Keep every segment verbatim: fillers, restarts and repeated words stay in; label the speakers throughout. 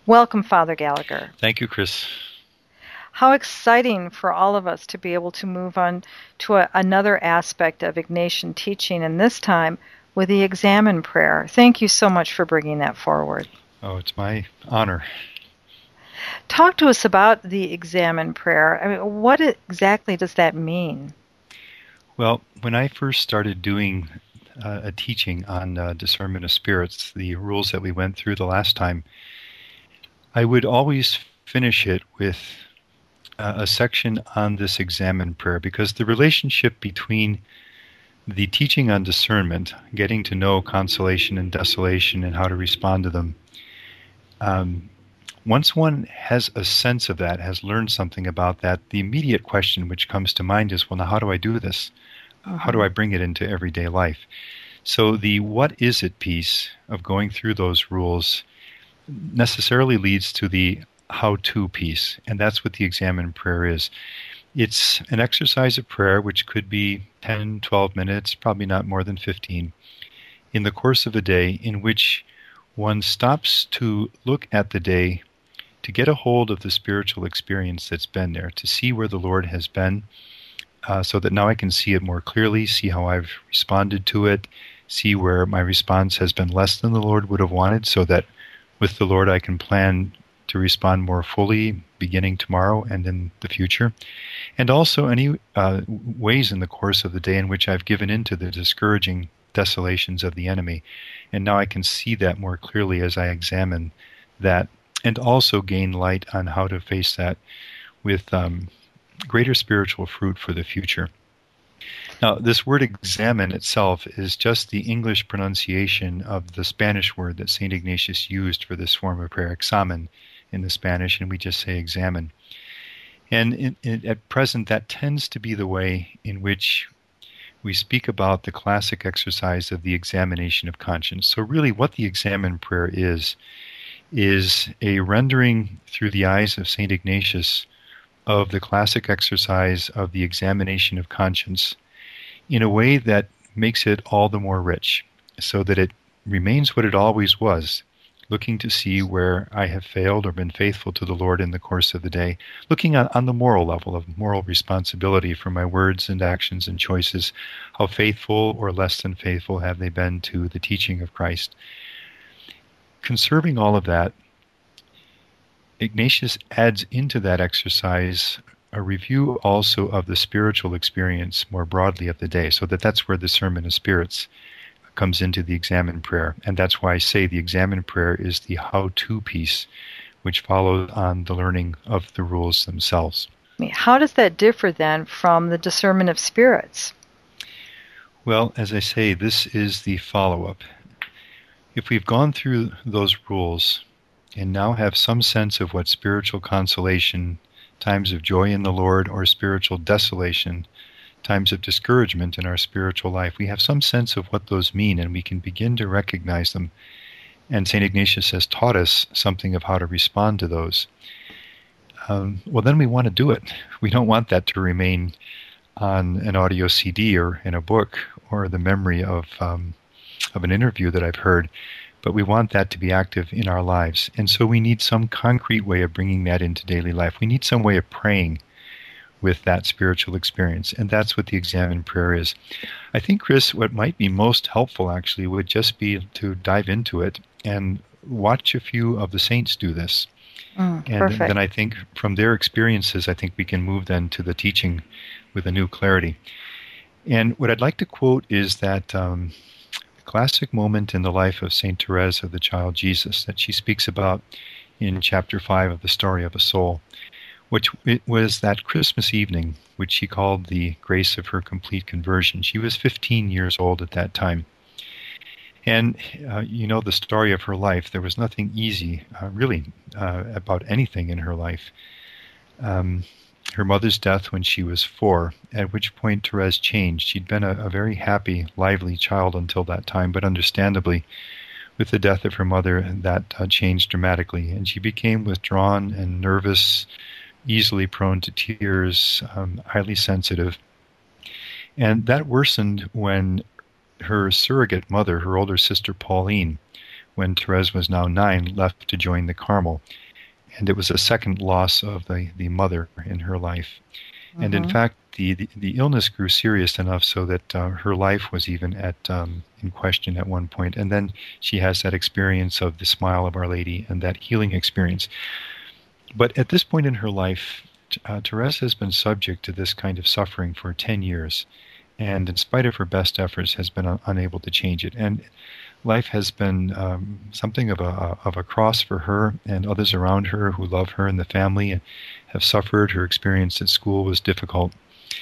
Speaker 1: Welcome, Father Gallagher.
Speaker 2: Thank you, Chris.
Speaker 1: How exciting for all of us to be able to move on to a, another aspect of Ignatian teaching, and this time with the Examen prayer. Thank you so much for bringing that forward.
Speaker 2: Oh, it's my honor.
Speaker 1: Talk to us about the Examen prayer. I mean, what exactly does that mean?
Speaker 2: Well, when I first started doing uh, a teaching on uh, discernment of spirits, the rules that we went through the last time, I would always finish it with uh, a section on this Examen prayer, because the relationship between the teaching on discernment, getting to know consolation and desolation and how to respond to them, um, once one has a sense of that, has learned something about that, the immediate question which comes to mind is, well, now how do I do this? Mm-hmm. How do I bring it into everyday life? So the what is it piece of going through those rules necessarily leads to the how-to piece, and that's what the Examen prayer is. It's an exercise of prayer which could be ten, twelve minutes, probably not more than fifteen, in the course of a day, in which one stops to look at the day, to get a hold of the spiritual experience that's been there, to see where the Lord has been, uh, so that now I can see it more clearly, see how I've responded to it, see where my response has been less than the Lord would have wanted, so that with the Lord I can plan to respond more fully beginning tomorrow and in the future. And also any uh, ways in the course of the day in which I've given in to the discouraging desolations of the enemy. And now I can see that more clearly as I examine that, and also gain light on how to face that with um, greater spiritual fruit for the future. Now, this word examine itself is just the English pronunciation of the Spanish word that Saint Ignatius used for this form of prayer, examen in the Spanish, and we just say examine. And in, in, at present, that tends to be the way in which we speak about the classic exercise of the examination of conscience. So really what the Examen prayer is, is a rendering through the eyes of Saint Ignatius of the classic exercise of the examination of conscience in a way that makes it all the more rich, so that it remains what it always was, looking to see where I have failed or been faithful to the Lord in the course of the day, looking on, on the moral level of moral responsibility for my words and actions and choices, how faithful or less than faithful have they been to the teaching of Christ. Conserving all of that, Ignatius adds into that exercise a review also of the spiritual experience more broadly of the day, so that that's where the Sermon of Spirits comes into the Examen prayer. And that's why I say the Examen prayer is the how-to piece, which follows on the learning of the rules themselves.
Speaker 1: How does that differ then from the discernment of spirits?
Speaker 2: Well, as I say, this is the follow-up. If we've gone through those rules and now have some sense of what spiritual consolation, times of joy in the Lord, or spiritual desolation, times of discouragement in our spiritual life, we have some sense of what those mean, and we can begin to recognize them. And Saint Ignatius has taught us something of how to respond to those. Um, well, then we want to do it. We don't want that to remain on an audio C D or in a book or the memory of um, of an interview that I've heard, but we want that to be active in our lives. And so we need some concrete way of bringing that into daily life. We need some way of praying with that spiritual experience, and that's what the Examen prayer is. I think, Chris, what might be most helpful actually would just be to dive into it and watch a few of the saints do this.
Speaker 1: Mm,
Speaker 2: and
Speaker 1: perfect.
Speaker 2: then I think from their experiences, I think we can move then to the teaching with a new clarity. And what I'd like to quote is that um, classic moment in the life of Saint Therese of the Child Jesus that she speaks about in chapter five of the Story of a Soul, which it was that Christmas evening, which she called the grace of her complete conversion. She was fifteen years old at that time. And uh, you know the story of her life. There was nothing easy, uh, really, uh, about anything in her life. Um, her mother's death when she was four, at which point Therese changed. She'd been a, a very happy, lively child until that time, but understandably, with the death of her mother, that uh, changed dramatically. And she became withdrawn and nervous, easily prone to tears, um, highly sensitive. And that worsened when her surrogate mother, her older sister Pauline, when Therese was now nine, left to join the Carmel. And it was a second loss of the, the mother in her life. Mm-hmm. And in fact, the, the, the illness grew serious enough so that uh, her life was even at um, in question at one point. And then she has that experience of the smile of Our Lady and that healing experience. But at this point in her life, uh, Therese has been subject to this kind of suffering for ten years. And in spite of her best efforts, has been un- unable to change it. And life has been um, something of a of a cross for her and others around her who love her and the family and have suffered. Her experience at school was difficult.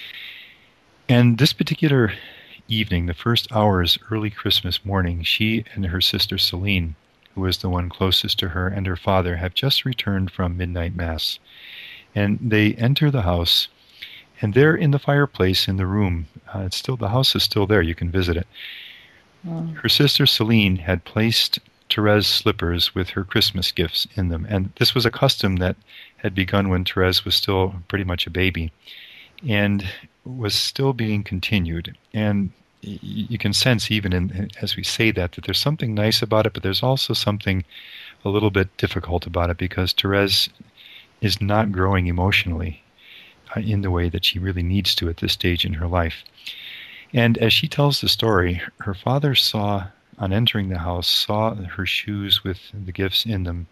Speaker 2: And this particular evening, the first hours early Christmas morning, she and her sister Celine, who was the one closest to her, and her father have just returned from midnight mass. And they enter the house, and there in the fireplace in the room, uh, it's still the house is still there. You can visit it. Mm. Her sister Celine had placed Therese slippers with her Christmas gifts in them, and this was a custom that had begun when Therese was still pretty much a baby, and was still being continued. And you can sense even in, as we say that, that there's something nice about it, but there's also something a little bit difficult about it because Therese is not growing emotionally uh, in the way that she really needs to at this stage in her life. And as she tells the story, her father saw, on entering the house, saw her shoes with the gifts in them,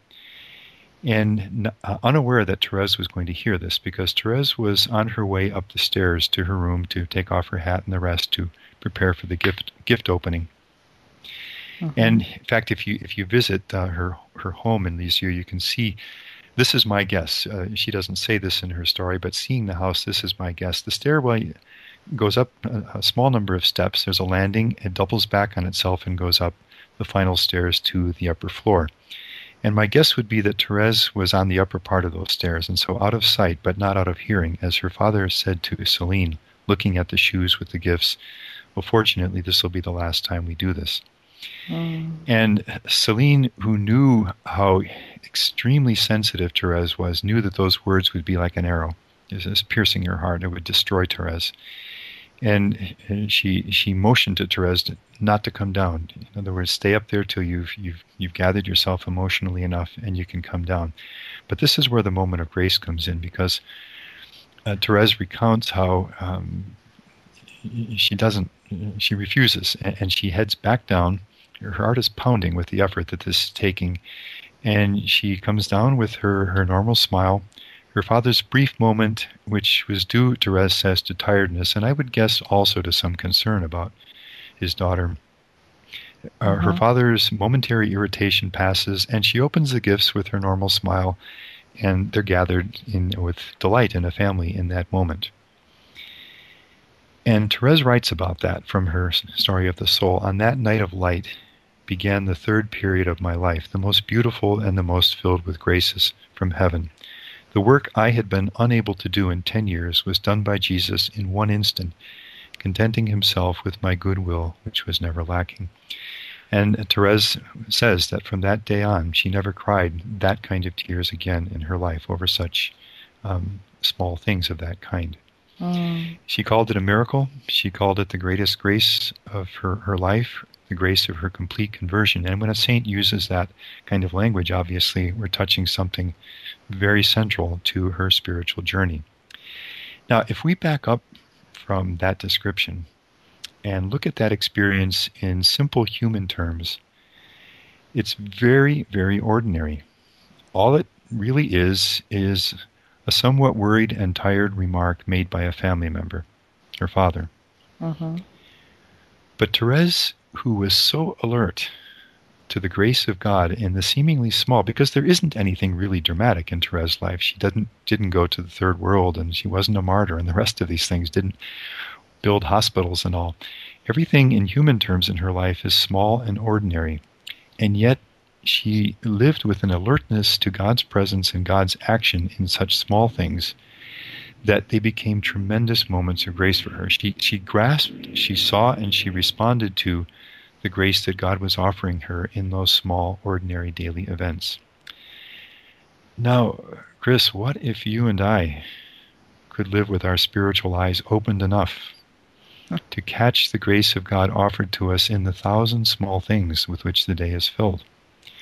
Speaker 2: and uh, unaware that Therese was going to hear this, because Therese was on her way up the stairs to her room to take off her hat and the rest to prepare for the gift gift opening. Mm-hmm. And in fact, if you if you visit uh, her her home in Lisieux, you can see. This is my guess. Uh, she doesn't say this in her story, but seeing the house, this is my guess. The stairway goes up a, a small number of steps. There's a landing. It doubles back on itself and goes up the final stairs to the upper floor. And my guess would be that Therese was on the upper part of those stairs, and so out of sight, but not out of hearing, as her father said to Celine, looking at the shoes with the gifts, well, fortunately, this will be the last time we do this. Mm. And Celine, who knew how extremely sensitive Therese was, knew that those words would be like an arrow, just piercing her heart. It would destroy Therese. And she she motioned to Therese not to come down. In other words, stay up there till you've you've you've gathered yourself emotionally enough, and you can come down. But this is where the moment of grace comes in, because uh, Therese recounts how um, she doesn't, she refuses, and, and she heads back down. Her heart is pounding with the effort that this is taking, and she comes down with her her normal smile. Her father's brief moment, which was due, Therese says, to tiredness, and I would guess also to some concern about his daughter. Uh, mm-hmm. Her father's momentary irritation passes, and she opens the gifts with her normal smile, and they're gathered in with delight in a family in that moment. And Therese writes about that from her Story of the Soul. On that night of light began the third period of my life, the most beautiful and the most filled with graces from heaven. The work I had been unable to do in ten years was done by Jesus in one instant, contenting himself with my goodwill, which was never lacking. And Therese says that from that day on, she never cried that kind of tears again in her life over such um, small things of that kind. Mm. She called it a miracle. She called it the greatest grace of her, her life, the grace of her complete conversion. And when a saint uses that kind of language, obviously, we're touching something very central to her spiritual journey. Now, if we back up from that description and look at that experience in simple human terms, it's very, very ordinary. All it really is, is a somewhat worried and tired remark made by a family member, her father. Mm-hmm. But Therese, who was so alert to the grace of God in the seemingly small, because there isn't anything really dramatic in Therese's life. She didn't didn't go to the third world, and she wasn't a martyr, and the rest of these things didn't build hospitals and all. Everything in human terms in her life is small and ordinary, and yet she lived with an alertness to God's presence and God's action in such small things that they became tremendous moments of grace for her. She she grasped, she saw, and she responded to the grace that God was offering her in those small, ordinary daily events. Now, Chris, what if you and I could live with our spiritual eyes opened enough to catch the grace of God offered to us in the thousand small things with which the day is filled?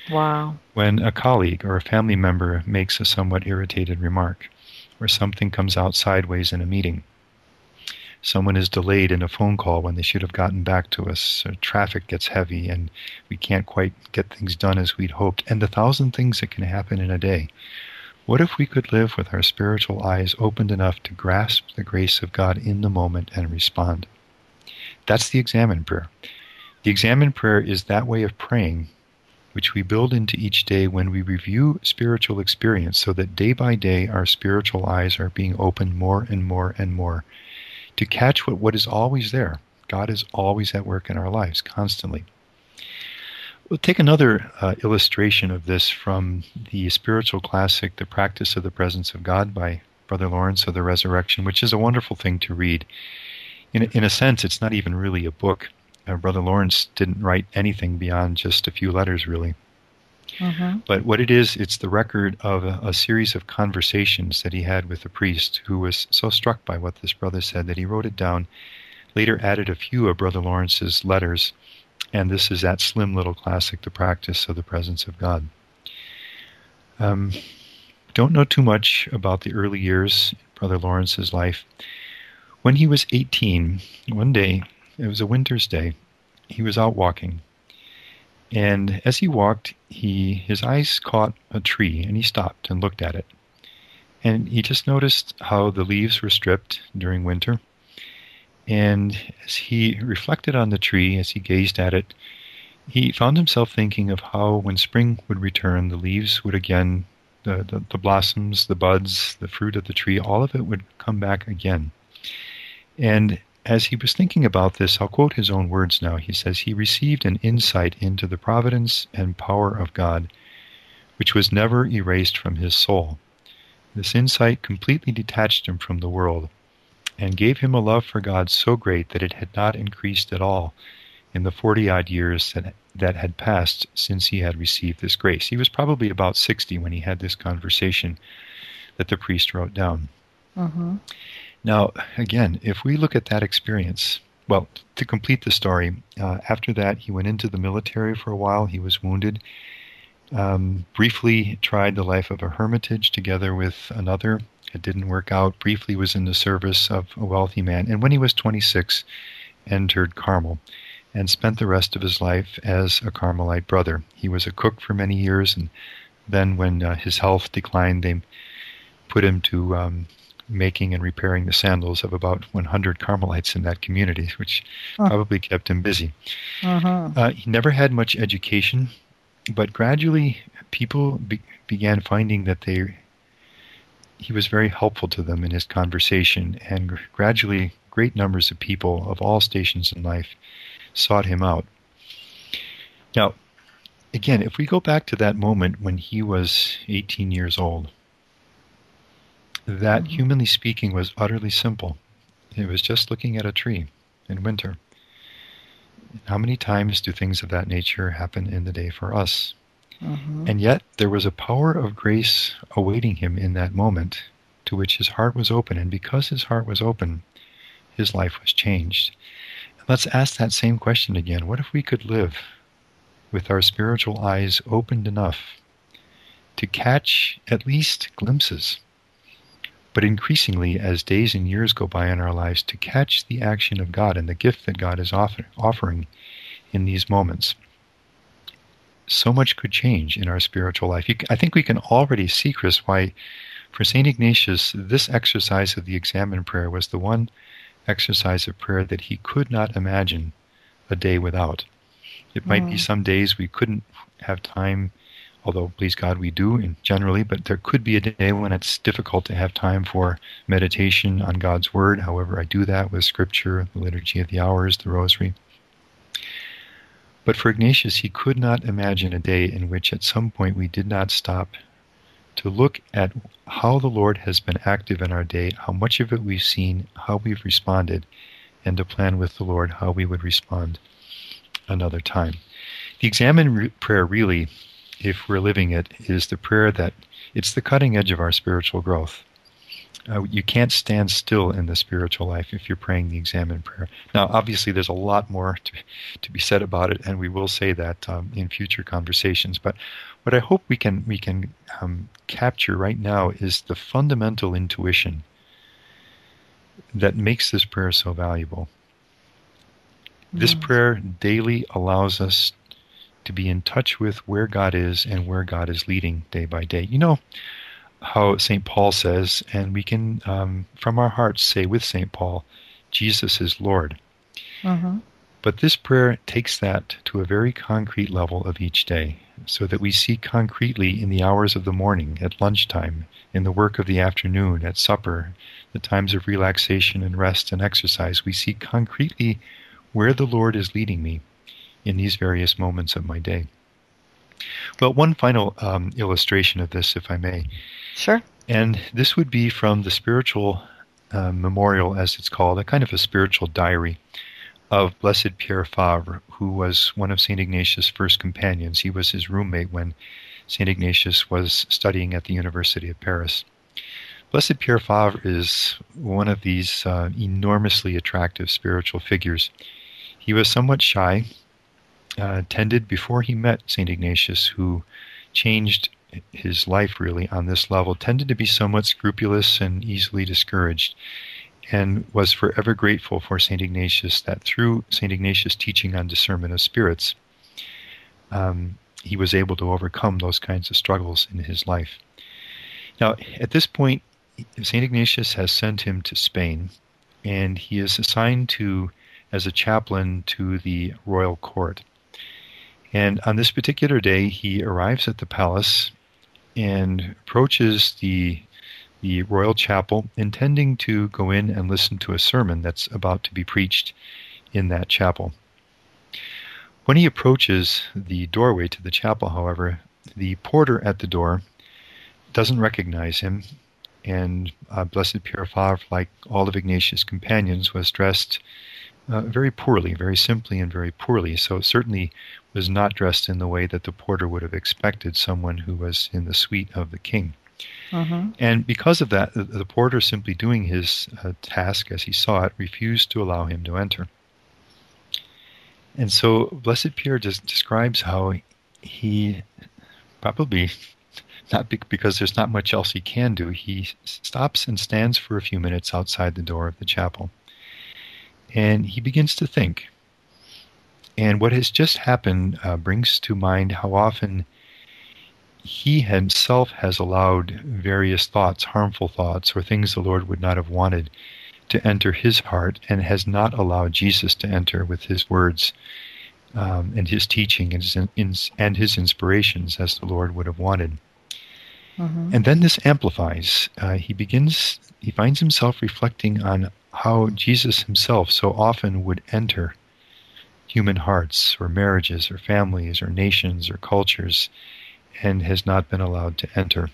Speaker 1: Wow.
Speaker 2: When a colleague or a family member makes a somewhat irritated remark, or something comes out sideways in a meeting, someone is delayed in a phone call when they should have gotten back to us, or traffic gets heavy and we can't quite get things done as we'd hoped, and the thousand things that can happen in a day. What if we could live with our spiritual eyes opened enough to grasp the grace of God in the moment and respond? That's the Examen prayer. The Examen prayer is that way of praying which we build into each day when we review spiritual experience, so that day by day our spiritual eyes are being opened more and more and more to catch what, what is always there. God is always at work in our lives, constantly. We'll take another uh, illustration of this from the spiritual classic, The Practice of the Presence of God by Brother Lawrence of the Resurrection, which is a wonderful thing to read. In, in a sense, it's not even really a book. Uh, Brother Lawrence didn't write anything beyond just a few letters, really. Mm-hmm. But what it is, it's the record of a, a series of conversations that he had with a priest who was so struck by what this brother said that he wrote it down, later added a few of Brother Lawrence's letters, and this is that slim little classic, The Practice of the Presence of God. Um, don't know too much about the early years in Brother Lawrence's life. When he was eighteen, one day, it was a winter's day, he was out walking. And as he walked, he his eyes caught a tree, and he stopped and looked at it. And he just noticed how the leaves were stripped during winter. And as he reflected on the tree, as he gazed at it, he found himself thinking of how when spring would return, the leaves would again, the, the, the blossoms, the buds, the fruit of the tree, all of it would come back again. And as he was thinking about this, I'll quote his own words now. He says, he received an insight into the providence and power of God, which was never erased from his soul. This insight completely detached him from the world and gave him a love for God so great that it had not increased at all in the forty-odd years that, that had passed since he had received this grace. He was probably about sixty when he had this conversation that the priest wrote down. Mm-hmm. Now, again, if we look at that experience, well, to complete the story, uh, after that he went into the military for a while. He was wounded. Um, briefly tried the life of a hermitage together with another. It didn't work out. Briefly was in the service of a wealthy man. And when he was twenty-six, entered Carmel and spent the rest of his life as a Carmelite brother. He was a cook for many years, and then when uh, his health declined, they put him to um, making and repairing the sandals of about one hundred Carmelites in that community, which oh. probably kept him busy. Uh-huh. Uh, he never had much education, but gradually people be- began finding that they he was very helpful to them in his conversation, and gr- gradually great numbers of people of all stations in life sought him out. Now, again, if we go back to that moment when he was eighteen years old, that, mm-hmm. humanly speaking, was utterly simple. It was just looking at a tree in winter. How many times do things of that nature happen in the day for us? Mm-hmm. And yet there was a power of grace awaiting him in that moment, to which his heart was open. And because his heart was open, his life was changed. And let's ask that same question again. What if we could live with our spiritual eyes opened enough to catch at least glimpses, but increasingly, as days and years go by in our lives, to catch the action of God and the gift that God is offer, offering in these moments? So much could change in our spiritual life. You, I think we can already see, Chris, why for Saint Ignatius, this exercise of the Examen prayer was the one exercise of prayer that he could not imagine a day without. It might mm. be some days we couldn't have time, although, please God, we do in generally, but there could be a day when it's difficult to have time for meditation on God's Word. However, I do that with Scripture, the Liturgy of the Hours, the Rosary. But for Ignatius, he could not imagine a day in which at some point we did not stop to look at how the Lord has been active in our day, how much of it we've seen, how we've responded, and to plan with the Lord how we would respond another time. The Examen re- prayer really, if we're living it, is the prayer that it's the cutting edge of our spiritual growth. Uh, you can't stand still in the spiritual life if you're praying the examen prayer. Now, obviously, there's a lot more to, to be said about it, and we will say that um, in future conversations. But what I hope we can we can um, capture right now is the fundamental intuition that makes this prayer so valuable. Mm. This prayer daily allows us to be in touch with where God is and where God is leading day by day. You know how Saint Paul says, and we can, um, from our hearts, say with Saint Paul, Jesus is Lord. Mm-hmm. But this prayer takes that to a very concrete level of each day, so that we see concretely in the hours of the morning, at lunchtime, in the work of the afternoon, at supper, the times of relaxation and rest and exercise, we see concretely where the Lord is leading me in these various moments of my day. Well, one final um, illustration of this, if I may.
Speaker 1: Sure.
Speaker 2: And this would be from the spiritual uh, memorial, as it's called, a kind of a spiritual diary of Blessed Pierre Fabre, who was one of Saint Ignatius' first companions. He was his roommate when Saint Ignatius was studying at the University of Paris. Blessed Pierre Fabre is one of these uh, enormously attractive spiritual figures. He was somewhat shy, uh, tended before he met Saint Ignatius, who changed his life really on this level, tended to be somewhat scrupulous and easily discouraged, and was forever grateful for Saint Ignatius that through Saint Ignatius' teaching on discernment of spirits, um, he was able to overcome those kinds of struggles in his life. Now, at this point, Saint Ignatius has sent him to Spain, and he is assigned to as a chaplain to the royal court. And on this particular day, he arrives at the palace and approaches the the royal chapel, intending to go in and listen to a sermon that's about to be preached in that chapel. When he approaches the doorway to the chapel, however, the porter at the door doesn't recognize him, and uh, Blessed Pierre Fabre, like all of Ignatius' companions, was dressed uh, very poorly, very simply and very poorly, so certainly was not dressed in the way that the porter would have expected someone who was in the suite of the king. Mm-hmm. And because of that, the, the porter, simply doing his uh, task as he saw it, refused to allow him to enter. And so Blessed Pierre just describes how he, probably not because there's not much else he can do, he stops and stands for a few minutes outside the door of the chapel. And he begins to think. And what has just happened uh, brings to mind how often he himself has allowed various thoughts, harmful thoughts, or things the Lord would not have wanted to enter his heart, and has not allowed Jesus to enter with his words um, and his teaching and his, and his inspirations as the Lord would have wanted. Mm-hmm. And then this amplifies. Uh, he begins, he finds himself reflecting on how Jesus himself so often would enter human hearts, or marriages, or families, or nations, or cultures, and has not been allowed to enter.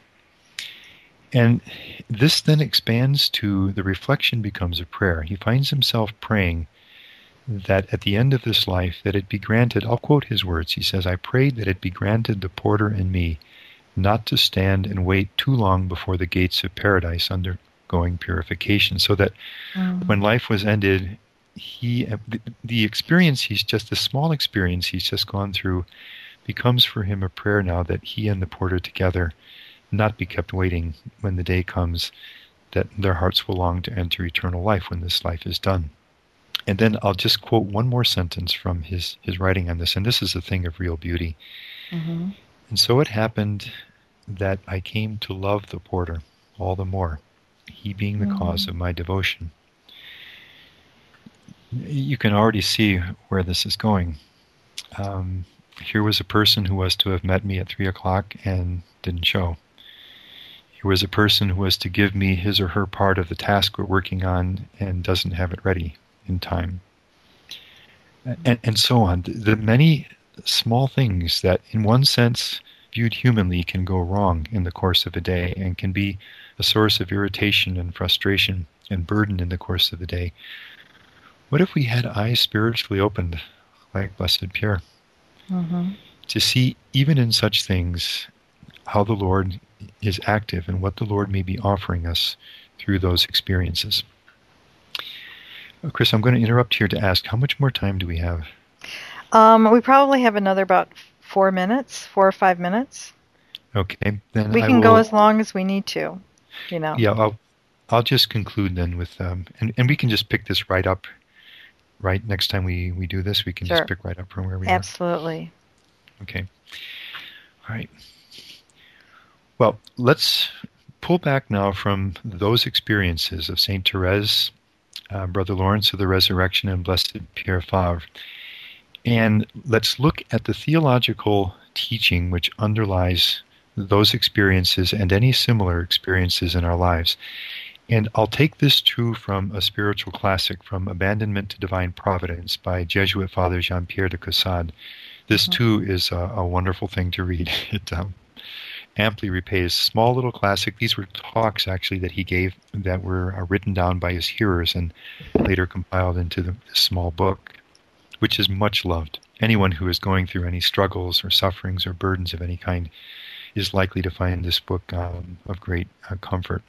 Speaker 2: And this then expands to the reflection becomes a prayer. He finds himself praying that at the end of this life, that it be granted, I'll quote his words, he says, "I prayed that it be granted the porter and me not to stand and wait too long before the gates of paradise undergoing purification," so that mm. when life was ended, he the, the experience he's just, the small experience he's just gone through becomes for him a prayer now that he and the porter together not be kept waiting when the day comes, that their hearts will long to enter eternal life when this life is done. And then I'll just quote one more sentence from his, his writing on this, and this is a thing of real beauty. Mm-hmm. "And so it happened that I came to love the porter all the more, he being the mm-hmm. cause of my devotion." You can already see where this is going. Um, here was a person who was to have met me at three o'clock and didn't show. Here was a person who was to give me his or her part of the task we're working on and doesn't have it ready in time. And, and so on. The, the many small things that, in one sense, viewed humanly, can go wrong in the course of a day and can be a source of irritation and frustration and burden in the course of the day. What if we had eyes spiritually opened, like Blessed Pierre, mm-hmm. to see, even in such things, how the Lord is active and what the Lord may be offering us through those experiences. Uh, Chris, I'm going to interrupt here to ask, how much more time do we have?
Speaker 1: Um, we probably have another about four minutes, four or five minutes.
Speaker 2: Okay, then
Speaker 1: we
Speaker 2: I
Speaker 1: can
Speaker 2: will,
Speaker 1: go as long as we need to, you know.
Speaker 2: Yeah, I'll, I'll just conclude then with, um, and, and we can just pick this right up, right? Next time we, we do this, we can
Speaker 1: Sure.
Speaker 2: just pick right up from where we
Speaker 1: Absolutely.
Speaker 2: are. Okay. All right. Well, let's pull back now from those experiences of Saint Therese, uh, Brother Lawrence of the Resurrection, and Blessed Pierre Fabre, and let's look at the theological teaching which underlies those experiences and any similar experiences in our lives. And I'll take this too from a spiritual classic, From Abandonment to Divine Providence by Jesuit Father Jean-Pierre de Caussade. This mm-hmm. too is a, a wonderful thing to read. It um, amply repays. Small little classic. These were talks actually that he gave that were uh, written down by his hearers and later compiled into the, this small book, which is much loved. Anyone who is going through any struggles or sufferings or burdens of any kind is likely to find this book um, of great uh, comfort.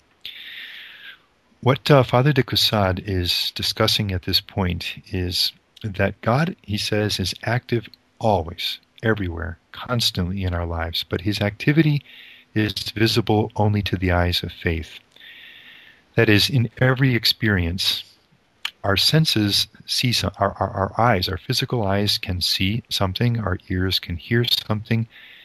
Speaker 2: What uh, Father de Caussade is discussing at this point is that God, he says, is active always, everywhere, constantly in our lives, but his activity is visible only to the eyes of faith. That is, in every experience, our senses see some, our, our, our eyes, our physical eyes can see something, our ears can hear something.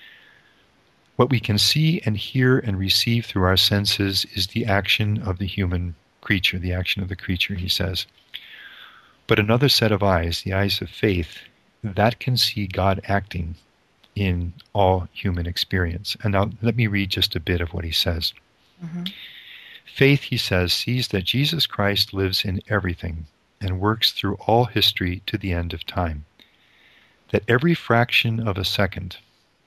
Speaker 2: What we can see and hear and receive through our senses is the action of the human creature, the action of the creature, he says. But another set of eyes, the eyes of faith, that can see God acting in all human experience. And now let me read just a bit of what he says. Mm-hmm. Faith, he says, sees that Jesus Christ lives in everything and works through all history to the end of time. That every fraction of a second,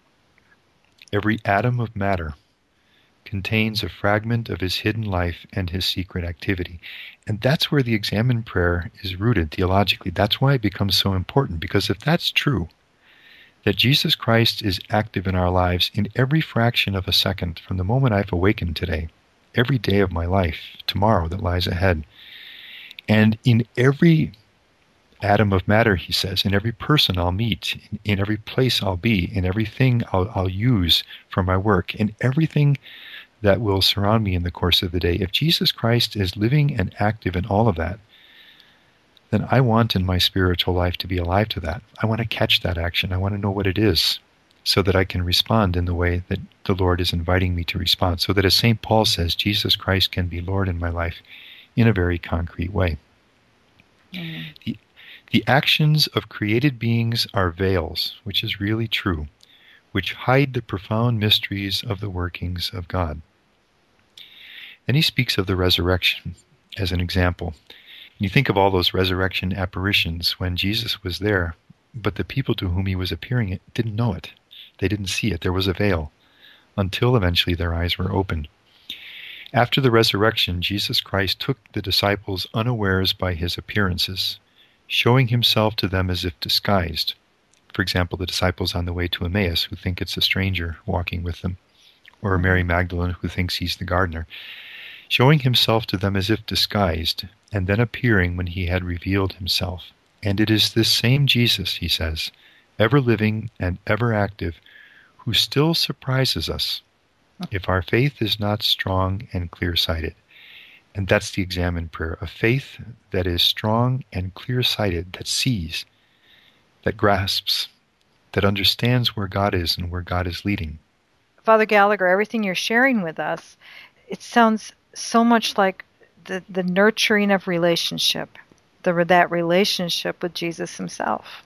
Speaker 2: every atom of matter, contains a fragment of his hidden life and his secret activity. And that's where the examen prayer is rooted theologically. That's why it becomes so important, because if that's true, that Jesus Christ is active in our lives in every fraction of a second, from the moment I've awakened today, every day of my life, tomorrow that lies ahead, and in every atom of matter, he says, in every person I'll meet, in, in every place I'll be, in everything I'll, I'll use for my work, in everything that will surround me in the course of the day. If Jesus Christ is living and active in all of that, then I want in my spiritual life to be alive to that. I want to catch that action. I want to know what it is so that I can respond in the way that the Lord is inviting me to respond. So that, as Saint Paul says, Jesus Christ can be Lord in my life in a very concrete way. Mm. The, the actions of created beings are veils, which is really true, which hide the profound mysteries of the workings of God. Then he speaks of the resurrection as an example. You think of all those resurrection apparitions when Jesus was there, but the people to whom he was appearing didn't know it. They didn't see it. There was a veil until eventually their eyes were opened. After the resurrection, Jesus Christ took the disciples unawares by his appearances, showing himself to them as if disguised. For example, the disciples on the way to Emmaus who think it's a stranger walking with them, or Mary Magdalene who thinks he's the gardener, showing himself to them as if disguised, and then appearing when he had revealed himself. And it is this same Jesus, he says, ever living and ever active, who still surprises us if our faith is not strong and clear-sighted. And that's the examen prayer, a faith that is strong and clear-sighted, that sees, that grasps, that understands where God is and where God is leading.
Speaker 1: Father Gallagher, everything you're sharing with us, it sounds so much like the, the nurturing of relationship, the, that relationship with Jesus himself.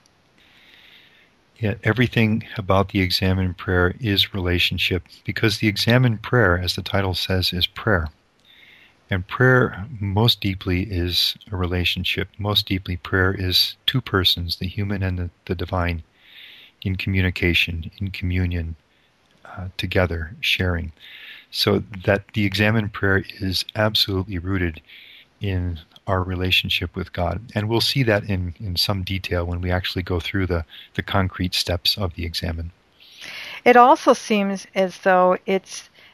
Speaker 2: Yeah, everything about the examen prayer is relationship, because the examen prayer, as the title says, is prayer. And prayer, most deeply, is a relationship. Most deeply, prayer is two persons, the human and the, the divine, in communication, in communion, uh, together, sharing. So that the examen prayer is absolutely rooted in our relationship with God. And we'll see that in, in some detail when we actually go through the, the concrete steps of the examen.
Speaker 1: It also seems as though it's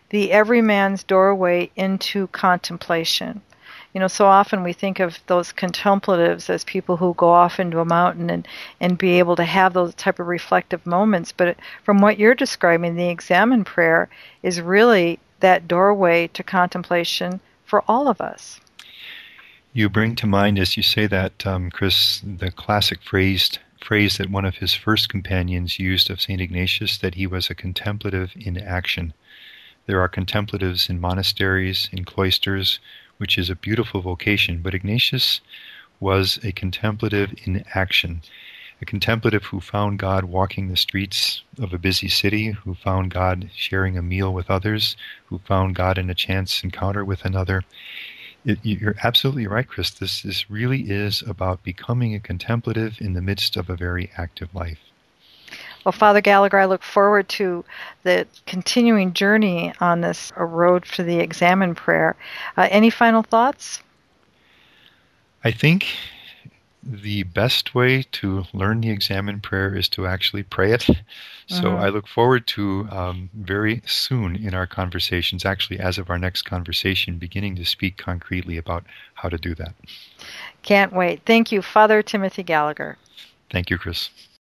Speaker 1: the everyman's doorway into contemplation. You know, so often we think of those contemplatives as people who go off into a mountain and, and be able to have those type of reflective moments. But from what you're describing, the Examen prayer is really that doorway to contemplation for all of us.
Speaker 2: You bring to mind, as you say that, um, Chris, the classic phrase, phrase that one of his first companions used of Saint Ignatius, that he was a contemplative in action. There are contemplatives in monasteries, in cloisters, which is a beautiful vocation, but Ignatius was a contemplative in action, a contemplative who found God walking the streets of a busy city, who found God sharing a meal with others, who found God in a chance encounter with another. It, you're absolutely right, Chris. This, this really is about becoming a contemplative in the midst of a very active life.
Speaker 1: Well, Father Gallagher, I look forward to the continuing journey on this road for the Examen prayer. Uh, any final thoughts?
Speaker 2: I think the best way to learn the Examen prayer is to actually pray it. So mm-hmm. I look forward to um, very soon in our conversations, actually as of our next conversation, beginning to speak concretely about how to do that.
Speaker 1: Can't wait. Thank you, Father Timothy Gallagher.
Speaker 2: Thank you, Chris.